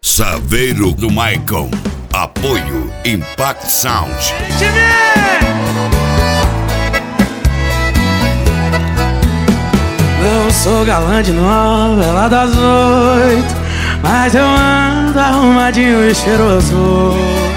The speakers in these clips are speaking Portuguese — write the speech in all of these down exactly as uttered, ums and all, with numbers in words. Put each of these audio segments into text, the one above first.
Saveiro do Maicon. Apoio Impact Sound. Não sou galã de novela das oito, mas eu ando arrumadinho e cheiroso.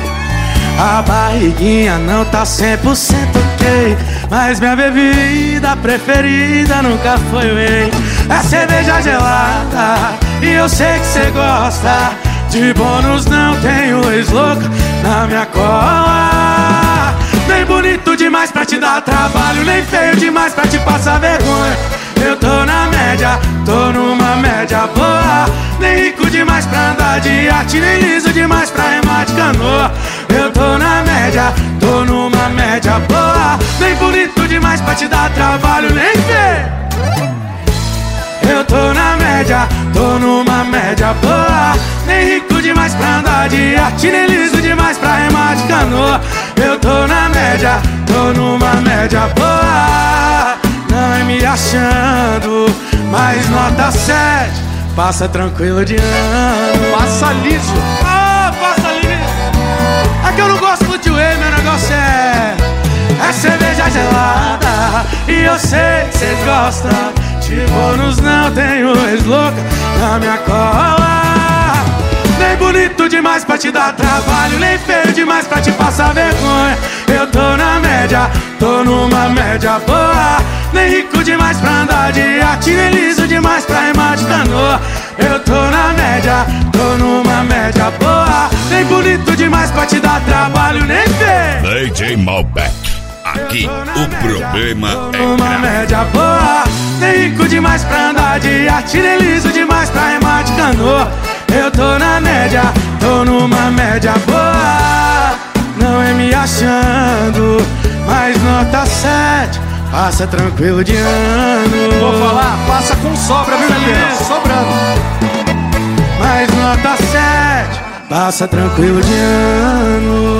A barriguinha não tá cem por cento ok, mas minha bebida preferida nunca foi whey. É cerveja gelada e eu sei que cê gosta. De bônus não tenho ex-louca na minha cola. Nem bonito demais pra te dar trabalho, nem feio demais pra te passar vergonha. Eu tô na média, tô numa média boa. Nem rico demais pra andar de iate, nem liso demais pra remar de canoa. Eu tô na média, tô numa média boa. Nem bonito demais pra te dar trabalho, nem feio. Eu tô na média, tô numa média boa. Nem rico demais pra andar de iate, nem liso demais pra remar de canoa. Eu tô na média, tô numa média boa. Não é me achando, mas nota sete. Passa tranquilo de ano. Passa liso. Ah, passa liso. É que eu não gosto de whey, meu negócio é É cerveja gelada e eu sei que cês gostam. De bônus não tenho ex-louca na minha cola. Nem bonito demais pra te dar trabalho, nem feio demais pra te passar vergonha. Eu tô na média, tô numa média boa. Nem rico demais pra andar de iate, nem liso demais pra remar de canoa. Eu tô na média, tô numa média boa. Nem bonito demais pra te dar trabalho, nem feio. D J Malbec. Aqui o problema é numa média boa. Nem rico demais pra andar de iate, nem liso demais pra remar de canoa. Eu tô na média, tô numa média boa. Não é me achando, mas nota sete. Passa tranquilo de ano. Vou falar, passa com sobra, viu, galera? Sobrando. Mas nota sete. Passa tranquilo de ano.